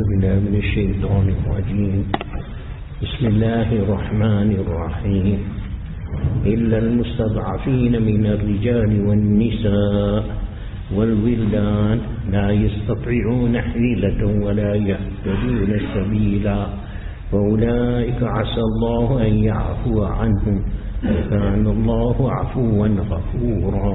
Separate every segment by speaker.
Speaker 1: بالله من الشيطان الرجيم بسم الله الرحمن الرحيم إلا المستضعفين من الرجال والنساء والولدان لا يستطيعون حيلة ولا يهتدون سبيلا فأولئك عسى الله أن يعفو عنهم وكان الله عفوا غفورا.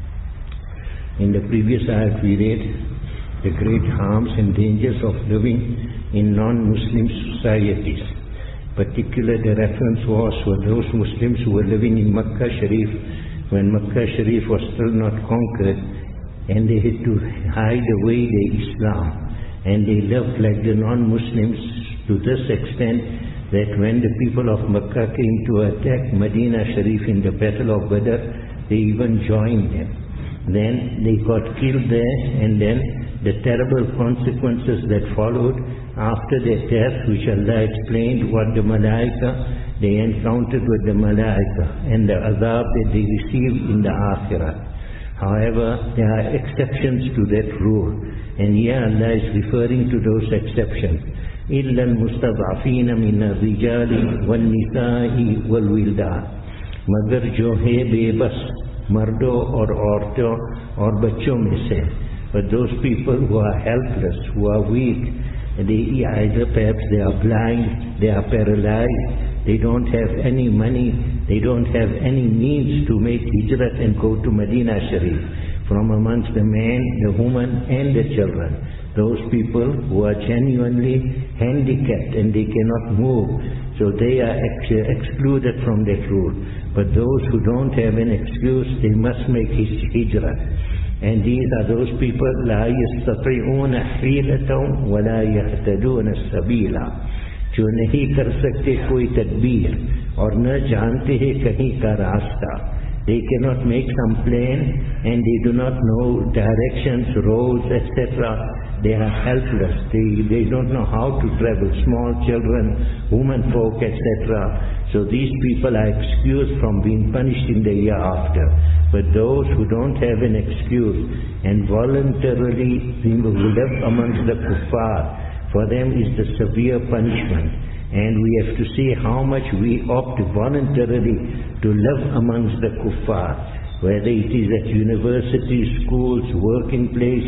Speaker 1: In the previous ayat we read the great harms and dangers of living in non-Muslim societies. Particularly the reference was for those Muslims who were living in Makkah Sharif when Makkah Sharif was still not conquered, and they had to hide away their Islam, and they lived like the non-Muslims to this extent that when the people of Makkah came to attack Medina Sharif in the Battle of Badr, they even joined them. Then they got killed there, and then the terrible consequences that followed after their death, which Allah explained what the Malaika, they encountered with the Malaika and the azab that they received in the Akhirah. However, there are exceptions to that rule, and here Allah is referring to those exceptions. إِلَّا الْمُسْتَضْعَفِينَ مِنَ الرِّجَالِ وَالنِّسَاءِ وَالْوِلْدَانِ मगर जो है बेबस मर्दों और औरतों और बच्चों में से. But those people who are helpless, who are weak, they either perhaps they are blind, they are paralyzed, they don't have any money, they don't have any means to make hijrat and go to Medina Sharif. From amongst the men, the women and the children, those people who are genuinely handicapped and they cannot move, so they are excluded from that rule. But those who don't have an excuse, they must make hijrat. And these are those people لا يستطيعون حيلة ولا يهتدون السبيلا, जो नहीं कर सकते कोई तदबीर और न जानते हैं कहीं का रास्ता. They cannot make some plan and they do not know directions, roads, etc. They are helpless. They don't know how to travel. Small children, women folk, etc. So these people are excused from being punished in the year after. But those who don't have an excuse and voluntarily live amongst the kuffar, for them is the severe punishment. And we have to see how much we opt voluntarily to live amongst the kuffar, whether it is at universities, schools, working place,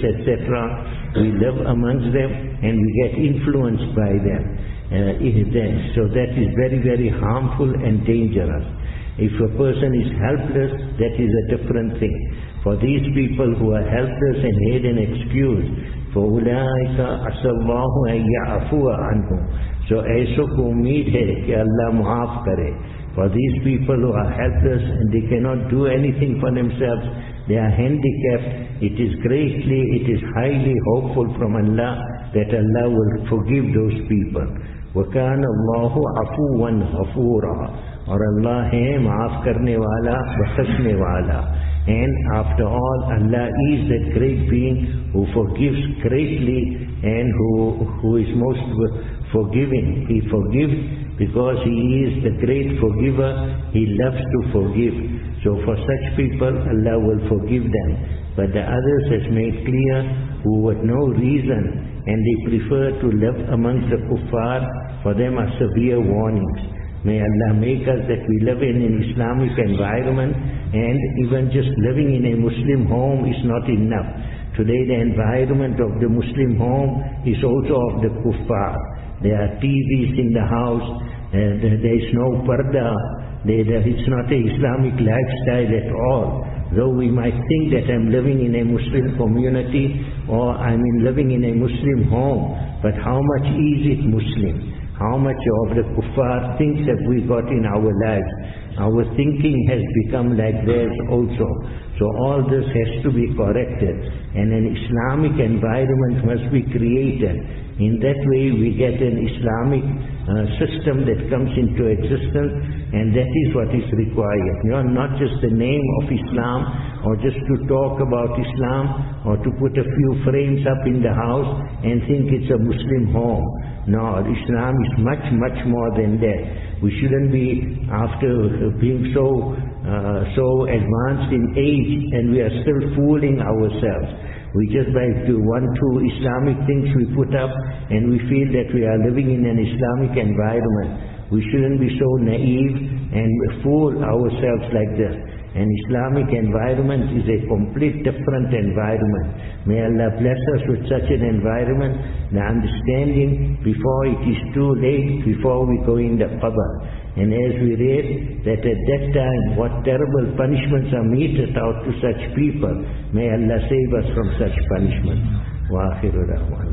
Speaker 1: etc. We live amongst them and we get influenced by them. So that is very, very harmful and dangerous. If a person is helpless, that is a different thing. For these people who are helpless and had an excuse, فَأُولَٰئِكَ عَسَى اللَّهُ أَن يَعْفُوَ عَنْهُمْ. So ऐसों को उम्मीद है कि अल्लाह मुआफ करे. For these people who are helpless and they cannot do anything for themselves, they are handicapped, it is highly hopeful from Allah that Allah will forgive those people. وَكَانَ اللَّهُ عَفُوًّا غَفُورًا. और अल्लाह है माफ करने वाला, बख्शने वाला. And after all, Allah is that great being who forgives greatly and who is most forgiving. He forgives because He is the great forgiver. He loves to forgive. So for such people, Allah will forgive them. But the others has made clear who with no reason and they prefer to live amongst the kuffar, for them are severe warnings. May Allah make us that we live in an Islamic environment, and even just living in a Muslim home is not enough. Today the environment of the Muslim home is also of the kuffar. There are TVs in the house, there is no parda, it's not a Islamic lifestyle at all. Though we might think that I'm living in a Muslim community or I'm living in a Muslim home, but how much is it Muslim? How much of the kuffar things have we got in our lives? Our thinking has become like theirs also. So all this has to be corrected, and an Islamic environment must be created. In that way we get an Islamic system that comes into existence, and that is what is required. Not just the name of Islam, or just to talk about Islam, or to put a few frames up in the house and think it's a Muslim home. No, Islam is much, much more than that. We shouldn't be, after being so advanced in age, and we are still fooling ourselves. We just by one, two Islamic things we put up and we feel that we are living in an Islamic environment. We shouldn't be so naive and fool ourselves like this. An Islamic environment is a complete different environment. May Allah bless us with such an environment, the understanding before it is too late, before we go in the qabr. And as we read that at that time what terrible punishments are meted out to such people, may Allah save us from such punishment. Wa akhiru da'wana.